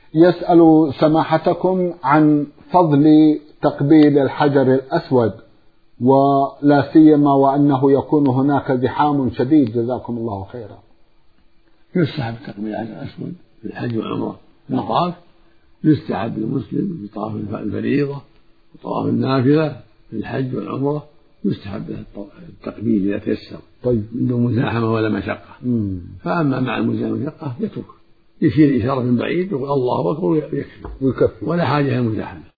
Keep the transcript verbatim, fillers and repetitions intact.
يسأل سماحتكم عن فضل تقبيل الحجر الأسود، ولا سيما وأنه يكون هناك زحام شديد، جزاكم الله خيرا. يستحب تقبيل الحجر الأسود في الحج والعمرة في الطواف، يستحب للمسلم في طواف الفريضة وطواف النافلة في الحج والعمرة، يستحب له التقبيل إذا تيسر طيب من دون مزاحمة ولا مشقة. مم. فأما مع المزاحمة والمشقة يترك، يشير إشارة من بعيد ويقول الله أكبر ويكفي، ولا حاجة للمزاحمة.